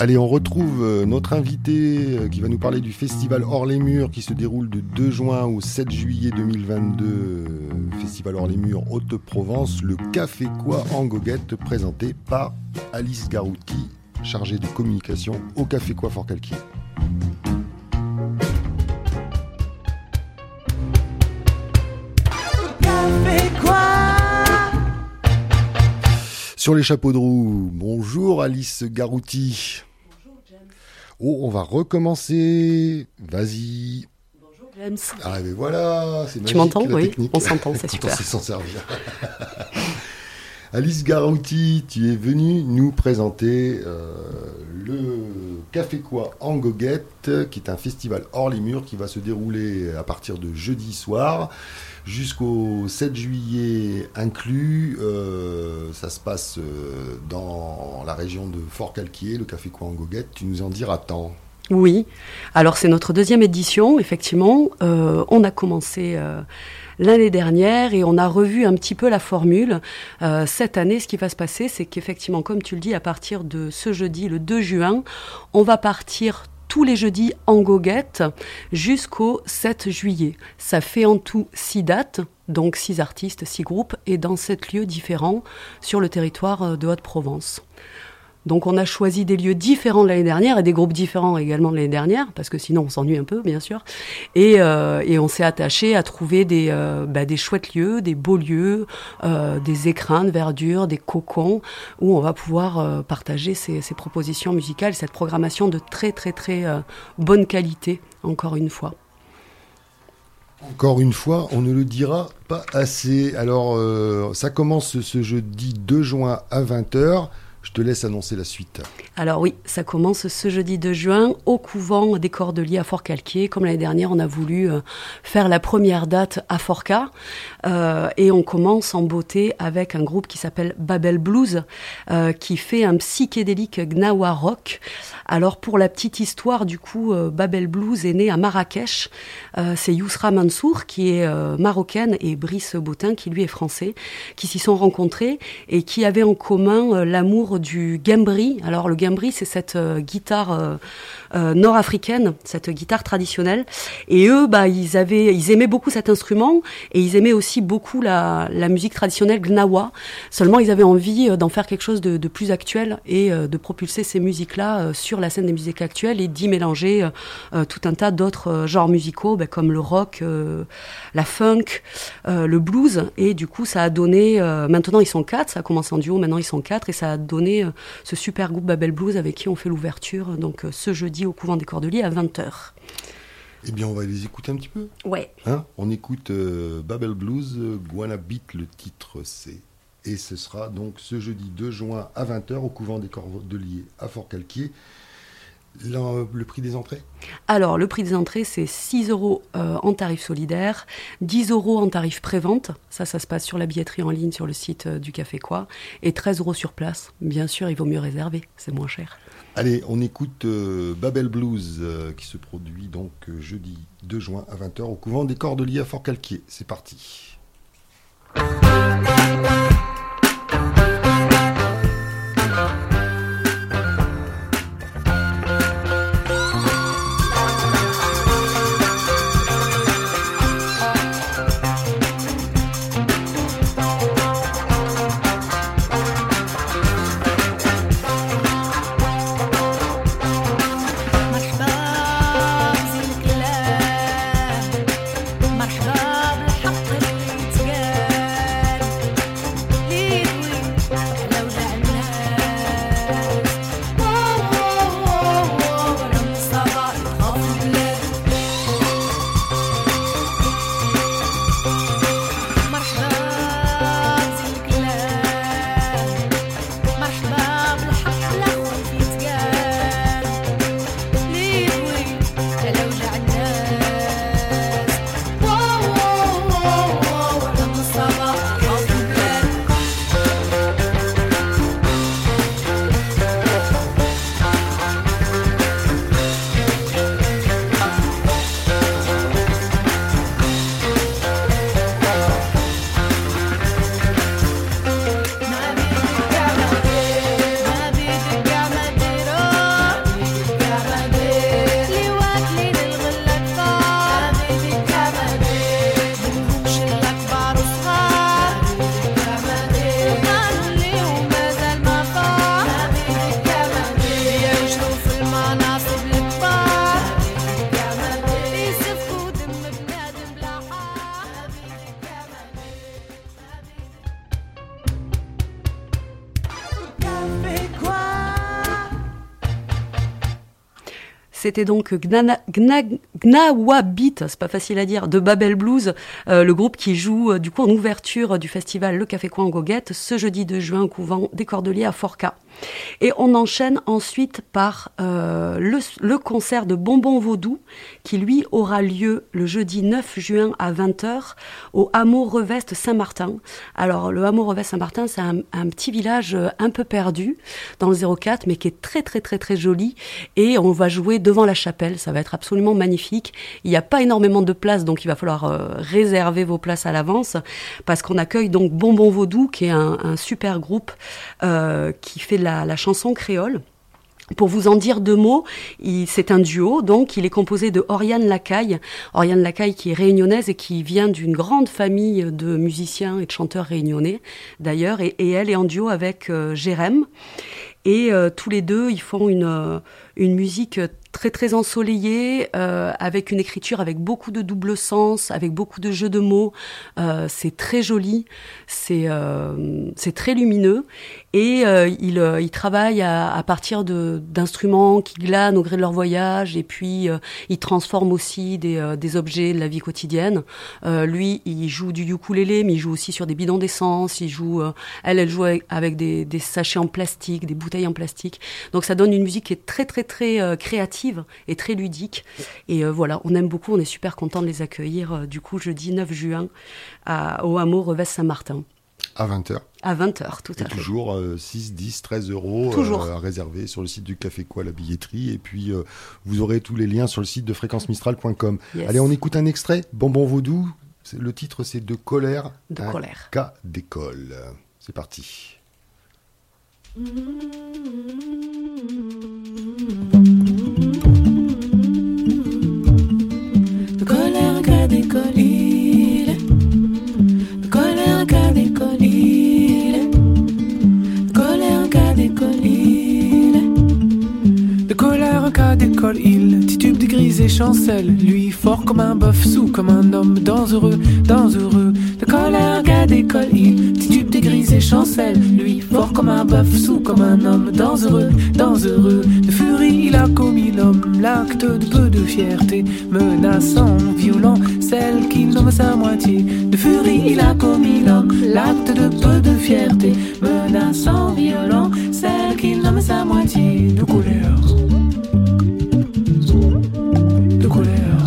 Allez, on retrouve notre invité qui va nous parler du festival Hors les Murs qui se déroule de 2 juin au 7 juillet 2022. Festival Hors les Murs Haute-Provence, le Café Quoi en goguette, présenté par Alice Garouti, chargée de communication au Café Quoi Forcalquier. Sur les chapeaux de roue, bonjour Alice Garouti. Bonjour James. Oh, on va recommencer. Vas-y. Bonjour James. Ah mais voilà, c'est magique. Tu m'entends? La Oui, technique. on s'entend, c'est super. On sait s'en servir. Alice Garouti, tu es venue nous présenter le Café Quoi en goguette, qui est un festival hors les murs qui va se dérouler à partir de jeudi soir jusqu'au 7 juillet inclus. Ça se passe dans la région de Forcalquier, le Café Quoi en goguette. Tu nous en diras tant. Oui, alors c'est notre 2e édition, effectivement. On a commencé l'année dernière et on a revu un petit peu la formule. Cette année, ce qui va se passer, c'est qu'effectivement, comme tu le dis, à partir de ce jeudi, le 2 juin, on va partir tous les jeudis en goguette jusqu'au 7 juillet. Ça fait en tout 6 dates, donc 6 artistes, 6 groupes, et dans 7 lieux différents sur le territoire de Haute-Provence. Donc on a choisi des lieux différents de l'année dernière et des groupes différents également de l'année dernière, parce que sinon on s'ennuie un peu, bien sûr. Et on s'est attaché à trouver des chouettes lieux, des beaux lieux, des écrins de verdure, des cocons, où on va pouvoir partager ces propositions musicales, cette programmation de très très très bonne qualité, encore une fois. Encore une fois, on ne le dira pas assez. Alors ça commence ce jeudi 2 juin à 20h. Je te laisse annoncer la suite. Alors oui, ça commence ce jeudi 2 juin au couvent des Cordeliers à Forcalquier. Comme l'année dernière, on a voulu faire la première date à Forca. Et on commence en beauté avec un groupe qui s'appelle Babel Blues, qui fait un psychédélique gnawa rock. Alors pour la petite histoire, du coup, Babel Blues est né à Marrakech. C'est Yousra Mansour qui est marocaine et Brice Bottin qui lui est français, qui s'y sont rencontrés et qui avaient en commun l'amour du gambri. Alors le gambri, c'est cette guitare nord-africaine, cette guitare traditionnelle. Et eux, ils aimaient beaucoup cet instrument et ils aimaient aussi beaucoup la musique traditionnelle gnawa. Seulement, ils avaient envie d'en faire quelque chose de plus actuel et de propulser ces musiques-là sur la scène des musiques actuelles et d'y mélanger tout un tas d'autres genres musicaux, comme le rock, la funk, le blues. Et du coup, ça a donné... maintenant, ils sont 4. Ça a commencé en duo, maintenant ils sont 4. Et ça a donné ce super groupe Babel Blues avec qui on fait l'ouverture donc ce jeudi au couvent des Cordeliers à 20h. Eh bien, on va les écouter un petit peu. Ouais. On écoute Babel Blues, Guana Beat, le titre c'est. Et ce sera donc ce jeudi 2 juin à 20h au couvent des Cordeliers à Forcalquier. Le prix des entrées ? Alors, le prix des entrées, c'est 6 € en tarif solidaire, 10 € en tarif pré-vente. Ça se passe sur la billetterie en ligne sur le site du Café Quoi. Et 13 € sur place. Bien sûr, il vaut mieux réserver, c'est moins cher. Allez, on écoute Babel Blues qui se produit donc jeudi 2 juin à 20h au couvent des Cordeliers à Forcalquier. C'est parti. مرحبا بالحق اللي تقال C'était donc Gnawa Beat, c'est pas facile à dire, de Babel Blues, le groupe qui joue du coup en ouverture du festival Le Café Coin en Goguette ce jeudi 2 juin au couvent des Cordeliers à Forcat. Et on enchaîne ensuite par le concert de Bonbon Vaudou qui lui aura lieu le jeudi 9 juin à 20h au hameau Reveste Saint-Martin. Alors le hameau Reveste Saint-Martin, c'est un petit village un peu perdu dans le 04 mais qui est très très très très joli, et on va jouer devant la chapelle, ça va être absolument magnifique. Il n'y a pas énormément de places, donc il va falloir réserver vos places à l'avance parce qu'on accueille donc Bonbon Vaudou qui est un super groupe qui fait la chanson créole. Pour vous en dire deux mots, c'est un duo, donc il est composé de Oriane Lacaille qui est réunionnaise et qui vient d'une grande famille de musiciens et de chanteurs réunionnais d'ailleurs, et elle est en duo avec Jérém. Et tous les deux, ils font une musique très très ensoleillée, avec une écriture avec beaucoup de double sens, avec beaucoup de jeux de mots. C'est très joli, c'est très lumineux, et ils travaillent à partir d'instruments qui glanent au gré de leur voyage, et puis ils transforment aussi des objets de la vie quotidienne. Lui, il joue du ukulélé, mais il joue aussi sur des bidons d'essence. Elle joue avec des sachets en plastique, des bouteilles en plastique. Donc ça donne une musique qui est très très très créative et très ludique. Et voilà, on aime beaucoup, on est super content de les accueillir du coup jeudi 9 juin au hameau Reveste Saint-Martin. À 20h. À 20h, tout à fait. Toujours 6, 10, 13 euros à réserver sur le site du Café Quoi, la billetterie. Et puis, vous aurez tous les liens sur le site de fréquencemistral.com. Yes. Allez, on écoute un extrait. Bonbon Vaudou. Le titre, c'est De colère. De colère. Cas d'école. C'est parti. De colère, cas d'école. De colère, cas d'école. De colère, cas d'école. De colère, cas d'école. Il titube de grise et chancelle. Lui fort comme un bœuf, sous comme un homme dangereux, dangereux. De colère, cas d'école. Il titube de grise et chancelle. Lui fort comme un bœuf, sous comme un homme dangereux, dangereux. De furie, il a commis l'homme, l'acte de peu de fierté, menaçant, violent, celle qu'il nomme sa moitié. De furie, il a commis l'homme, l'acte de peu de fierté, menaçant, violent, celle qu'il nomme sa moitié. De colère. De colère.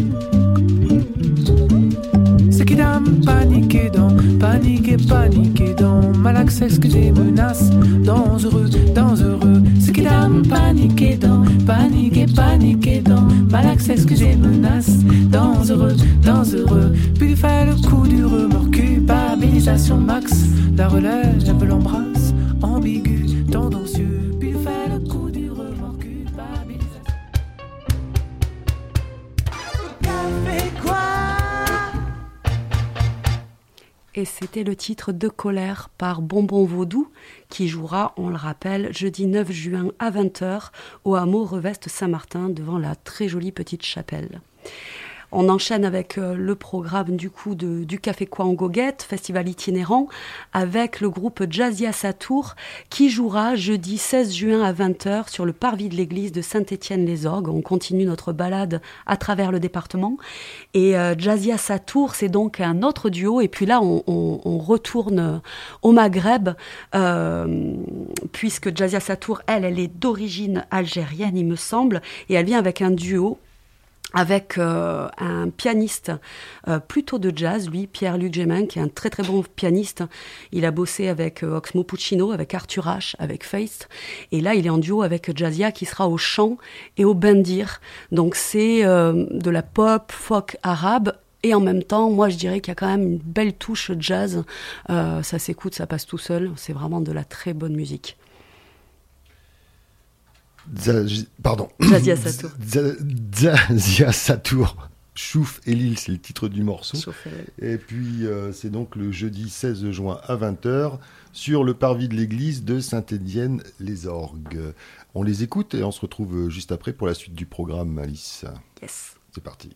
C'est qui dame paniqué dans, paniqué dans, mal accès, excusez, menace, dangereux, dangereux. C'est qui dame paniqué dans, paniqué dans, mal accès, excusez, menace, dangereux, dangereux. Puis il fait le coup du remords, culpabilisation max, la relève, l'embrasse, ambigu, tendancieux. Puis il fait le coup du remords, culpabilisation. Café quoi? Et c'était le titre De colère par Bonbon Vaudou qui jouera, on le rappelle, jeudi 9 juin à 20h au hameau Reveste Saint-Martin devant la très jolie petite chapelle. On enchaîne avec le programme du coup du Café Quoi en Goguette, festival itinérant, avec le groupe Jazzia Satour qui jouera jeudi 16 juin à 20h sur le parvis de l'église de Saint-Étienne-les-Orgues. On continue notre balade à travers le département. Et Jazzia Satour, c'est donc un autre duo. Et puis là, on retourne au Maghreb, puisque Jazzia Satour, elle est d'origine algérienne, il me semble, et elle vient avec un duo avec un pianiste plutôt de jazz, lui, Pierre-Luc Gémin, qui est un très très bon pianiste. Il a bossé avec Oxmo Puccino, avec Arthur H, avec Feist. Et là, il est en duo avec Jazzia, qui sera au chant et au bendir. Donc c'est de la pop, folk arabe. Et en même temps, moi, je dirais qu'il y a quand même une belle touche jazz. Ça s'écoute, ça passe tout seul. C'est vraiment de la très bonne musique. Jazzia Satour. Jazzia Satour. Chouf et Lille, c'est le titre du morceau. Et puis, c'est donc le jeudi 16 juin à 20h sur le parvis de l'église de Saint-Étienne-les-Orgues. On les écoute et on se retrouve juste après pour la suite du programme, Alice. Yes. C'est parti.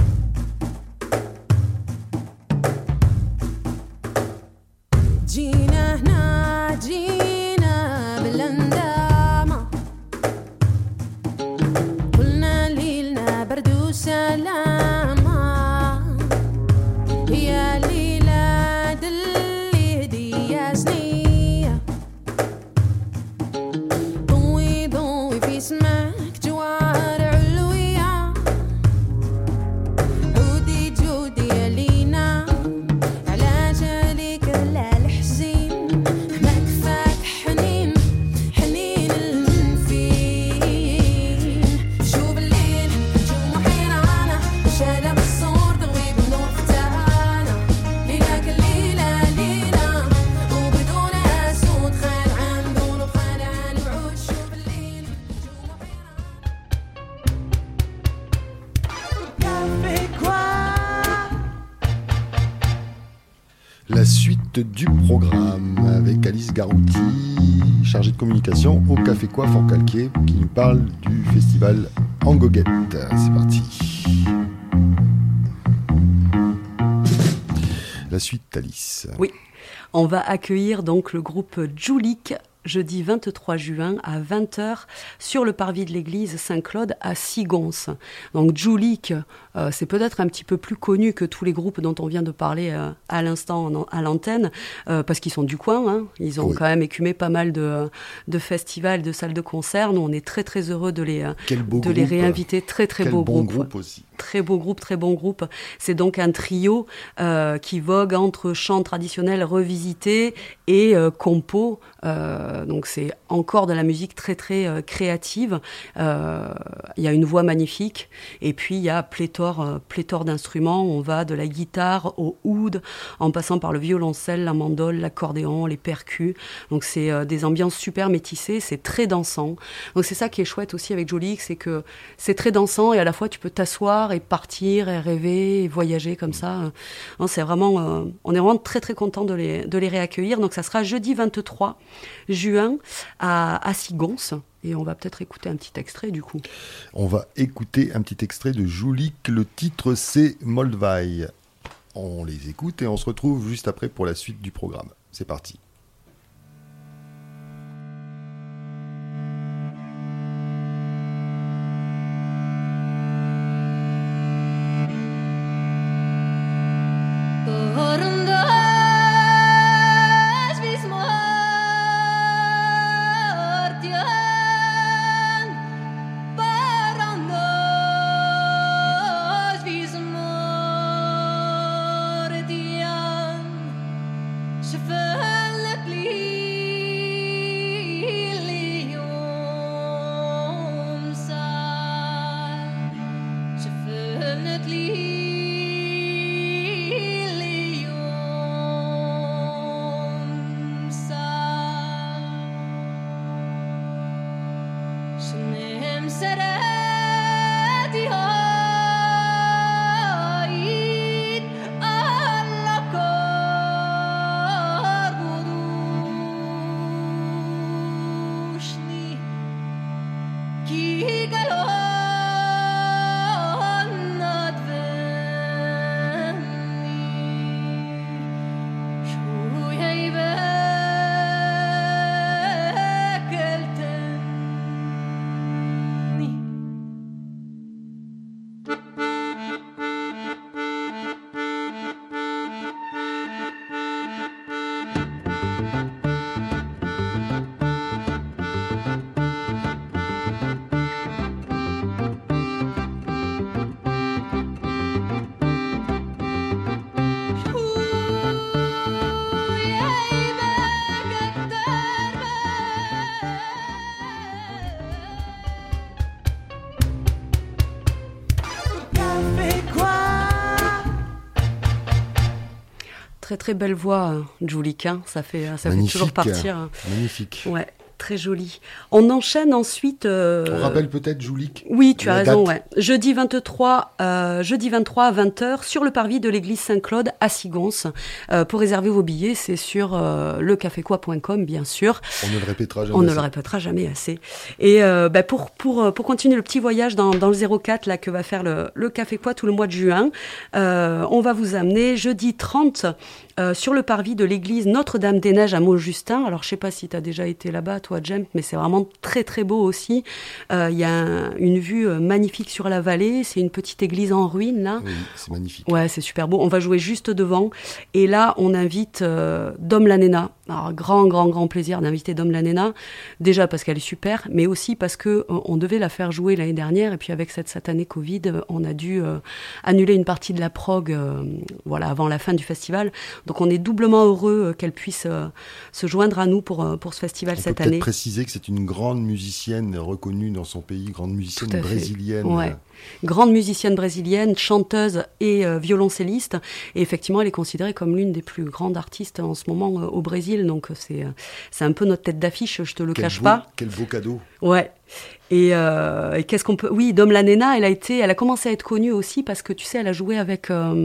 Gina La suite du programme avec Alice Garouti, chargée de communication au Café Quoi Forcalquier, qui nous parle du festival En Goguette. C'est parti. La suite, Alice. Oui, on va accueillir donc le groupe Julik jeudi 23 juin à 20h sur le parvis de l'église Saint-Claude à Sigons. Donc Julik, c'est peut-être un petit peu plus connu que tous les groupes dont on vient de parler à l'instant à l'antenne, parce qu'ils sont du coin, hein. Ils ont quand même écumé pas mal de festivals, de salles de concert. Nous, on est très très heureux de les réinviter. Très très beau groupe aussi. Très beau groupe, très bon groupe. C'est donc un trio qui vogue entre chants traditionnels revisités et compo. Donc c'est encore de la musique très très créative. Il y a une voix magnifique et puis il y a pléthore d'instruments. On va de la guitare au oud, en passant par le violoncelle, la mandole, l'accordéon, les percus. Donc c'est des ambiances super métissées, c'est très dansant. Donc c'est ça qui est chouette aussi avec Julik, c'est que c'est très dansant et à la fois tu peux t'asseoir et partir et rêver et voyager comme ça. Non, c'est vraiment, on est vraiment très très content de les réaccueillir. Donc ça sera jeudi 23 juin à Sigons. Et on va peut-être écouter un petit extrait du coup. On va écouter un petit extrait de Julik. Le titre c'est Moldvaï. On les écoute et on se retrouve juste après pour la suite du programme. C'est parti. Très très belle voix, Julik, hein. Ça fait toujours partir. Magnifique. Ouais, très joli. On enchaîne ensuite. On rappelle peut-être Julik. Oui, tu as raison. Ouais. Jeudi 23 à 20h sur le parvis de l'église Saint-Claude à Sigons. Pour réserver vos billets, c'est sur lecafequoi.com, bien sûr. On ne le répétera jamais. On ne le répétera jamais assez. Et pour continuer le petit voyage dans le 04 là que va faire le Café Quoi tout le mois de juin, on va vous amener jeudi 30 sur le parvis de l'église Notre-Dame-des-Neiges à Montjustin. Alors, je ne sais pas si tu as déjà été là-bas, toi. toi, James, mais c'est vraiment très très beau aussi. Il y a une vue magnifique sur la vallée. C'est une petite église en ruine là. Oui, c'est magnifique. Ouais, c'est super beau. On va jouer juste devant. Et là, on invite Dom Lanena. Alors, grand plaisir d'inviter Dom Lanena. Déjà parce qu'elle est super, mais aussi parce que on devait la faire jouer l'année dernière. Et puis avec cette satanée Covid, on a dû annuler une partie de la prog, avant la fin du festival. Donc on est doublement heureux qu'elle puisse se joindre à nous pour ce festival cette peut année. Peut-être préciser que c'est une grande musicienne reconnue dans son pays, grande musicienne brésilienne. Ouais. Grande musicienne brésilienne, chanteuse et violoncelliste. Et effectivement, elle est considérée comme l'une des plus grandes artistes en ce moment au Brésil. Donc c'est un peu notre tête d'affiche, je te le cache pas. Quel beau cadeau. Ouais. Et qu'est-ce qu'on peut... Oui, Dom Lanena, elle a commencé à être connue aussi parce que, tu sais, elle a joué avec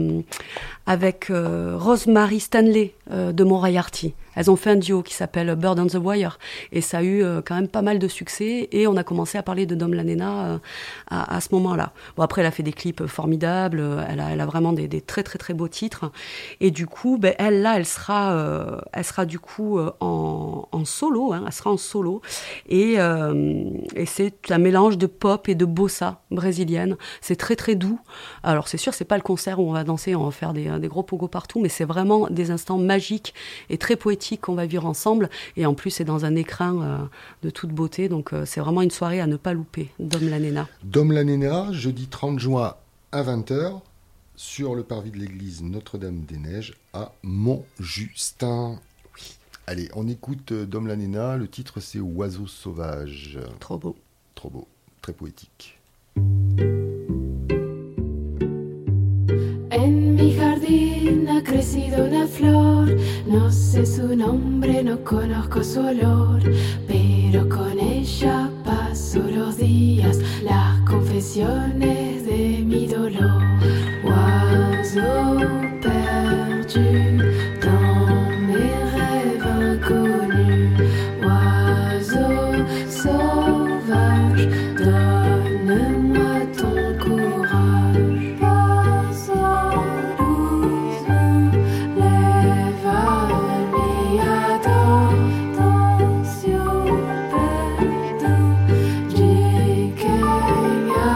Rosemary Stanley de Moriarty. Elles ont fait un duo qui s'appelle Bird on the Wire. Et ça a eu quand même pas mal de succès. Et on a commencé à parler de Dom Lanena à ce moment-là. Bon, après, elle a fait des clips formidables. Elle a vraiment des très, très, très beaux titres. Et du coup, elle sera du coup en solo. Hein, elle sera en solo. Et c'est un mélange de pop et de bossa brésilienne. C'est très, très doux. Alors, c'est sûr, c'est pas le concert où on va danser, on va faire des gros pogos partout, mais c'est vraiment des instants magiques et très poétiques qu'on va vivre ensemble. Et en plus, c'est dans un écrin de toute beauté. Donc, c'est vraiment une soirée à ne pas louper. Dom Lanena. Dom Lanena, jeudi 30 juin à 20h, sur le parvis de l'église Notre-Dame-des-Neiges à Montjustin. Oui. Allez, on écoute Dom Lanena. Le titre, c'est Oiseau sauvage. Trop beau. Trop beau. Très poétique. En mi jardín ha crecido una flor, no sé su nombre, no conozco su olor, pero con ella paso los días, las confesiones de mi dolor. Oiseau perdu dans mes rêves inconnus, oiseau sauvage, donne-moi ton courage. Paso doucement, lève al mirador, dancio perdu, pequeña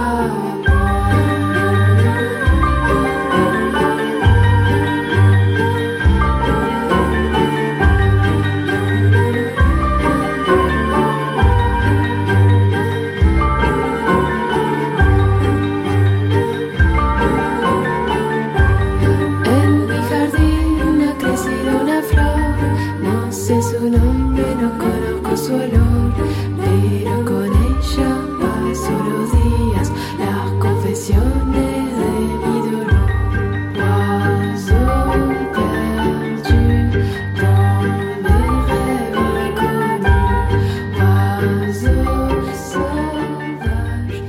En mi jardín ha crecido una flor, no sé su nombre, no conozco su olor, pero con ella paso los días, las confesiones de mi dolor. Oiseau perdu dans mes rêves inconnus, oiseau sauvage,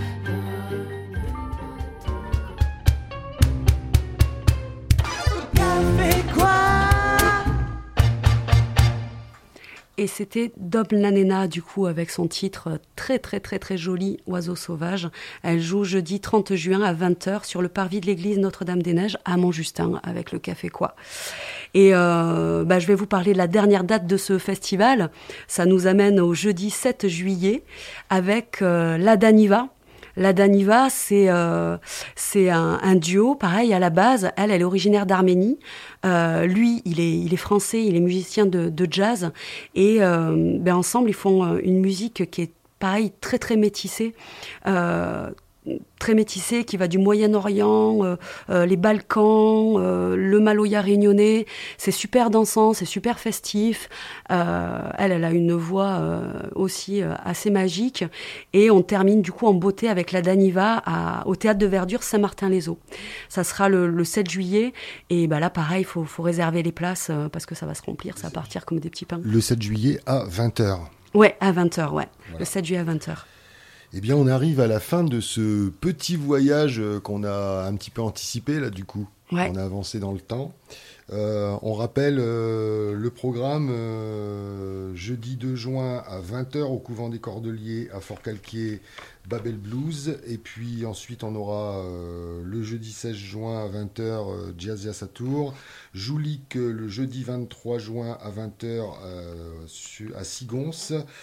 Et c'était Dom Lanena, du coup, avec son titre très, très, très, très joli, Oiseau sauvage. Elle joue jeudi 30 juin à 20h sur le parvis de l'église Notre-Dame-des-Neiges à Montjustin, avec le Café Quoi. Et je vais vous parler de la dernière date de ce festival. Ça nous amène au jeudi 7 juillet avec La Daniva. La Daniva, c'est un duo, pareil, à la base. Elle est originaire d'Arménie. Lui, il est français, il est musicien de jazz. Et ensemble, ils font une musique qui est, pareil, très, très métissée. Très métissée, qui va du Moyen-Orient, les Balkans, le Maloya réunionnais. C'est super dansant, c'est super festif. Elle a une voix aussi assez magique. Et on termine du coup en beauté avec la Daniva au Théâtre de Verdure Saint-Martin-les-Eaux. Ça sera le 7 juillet. Et là, pareil, il faut réserver les places parce que ça va se remplir, ça va partir comme des petits pains. Le 7 juillet à 20h. Ouais, à 20h, ouais. Voilà. Le 7 juillet à 20h. Eh bien, on arrive à la fin de ce petit voyage qu'on a un petit peu anticipé, là, du coup. Ouais. On a avancé dans le temps. On rappelle le programme jeudi 2 juin à 20h au Couvent des Cordeliers à Fort-Calquier, Babel Blues. Et puis ensuite, on aura le jeudi 16 juin à 20h, Jazz à Tour. Joulique le jeudi 23 juin à 20h à Sigonce.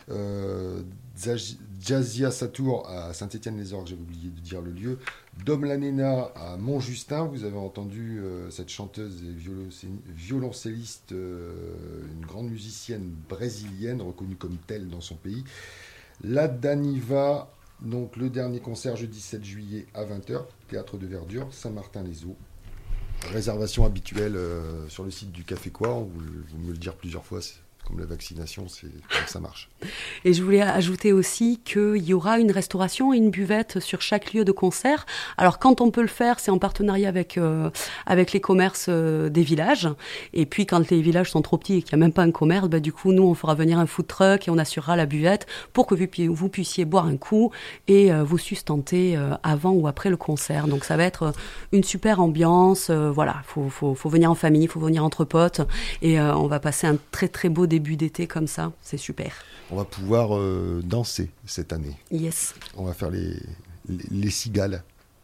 Jazzia Satour à Saint-Étienne-les-Orgues, j'avais oublié de dire le lieu. Dom Lanena à Montjustin, vous avez entendu cette chanteuse et violoncelliste, une grande musicienne brésilienne, reconnue comme telle dans son pays. La Daniva, donc le dernier concert jeudi 7 juillet à 20h, Théâtre de Verdure, Saint-Martin-les-Eaux. Réservation habituelle sur le site du Café Quoi, vous me le dire plusieurs fois, comme la vaccination, c'est comme ça marche. Et je voulais ajouter aussi qu'il y aura une restauration et une buvette sur chaque lieu de concert. Alors quand on peut le faire, c'est en partenariat avec les commerces des villages. Et puis quand les villages sont trop petits et qu'il n'y a même pas un commerce, du coup nous on fera venir un food truck et on assurera la buvette pour que vous puissiez boire un coup et vous sustenter avant ou après le concert. Donc ça va être une super ambiance. Voilà, faut venir en famille, faut venir entre potes et on va passer un très très beau début d'été comme ça, c'est super. On va pouvoir danser cette année. Yes. On va faire les cigales.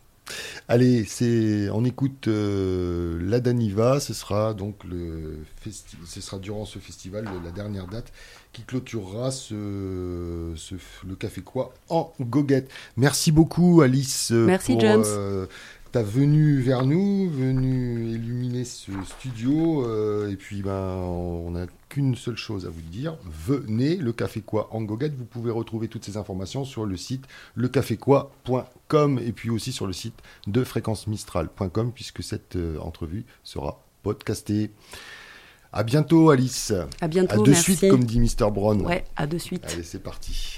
Allez, on écoute la Daniva. Ce sera donc ce sera durant ce festival la dernière date qui clôturera le Café Quoi en goguette. Merci beaucoup Alice. Merci pour, James. Ta venue vers nous, venue illuminer ce studio, et puis on n'a qu'une seule chose à vous dire, venez, le Café Quoi en goguette, vous pouvez retrouver toutes ces informations sur le site lecaféquoi.com et puis aussi sur le site de fréquencemistral.com puisque cette entrevue sera podcastée. À bientôt Alice. À bientôt, à de merci. suite comme dit Mr. Brown. Ouais, à de suite. Allez, c'est parti.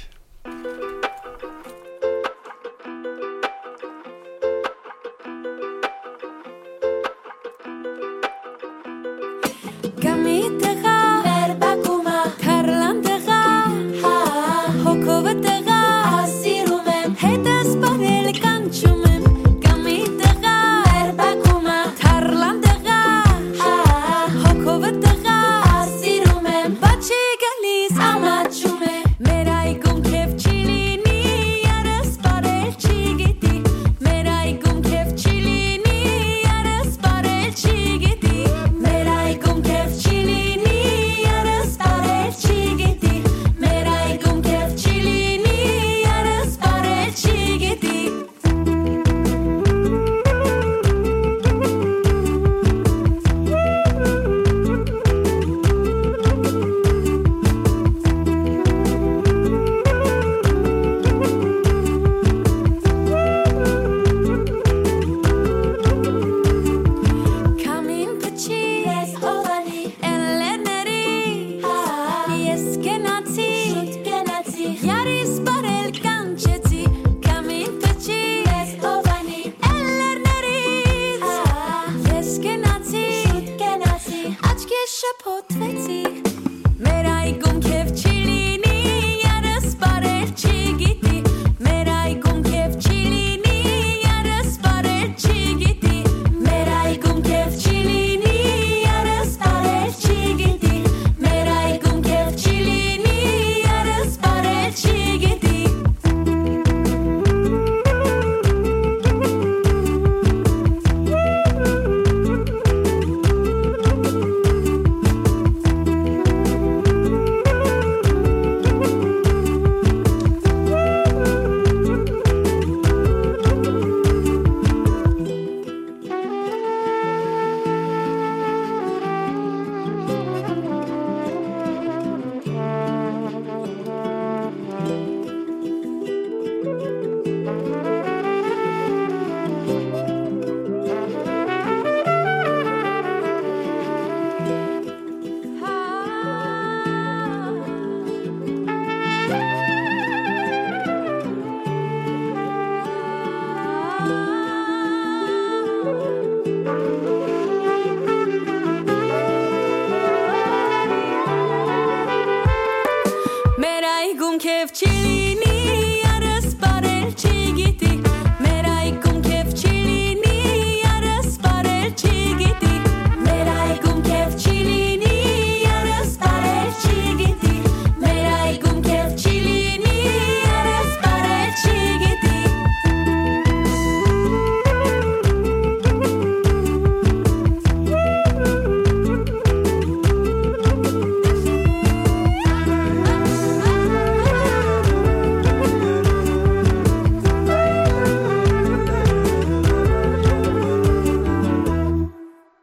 Merai gum kef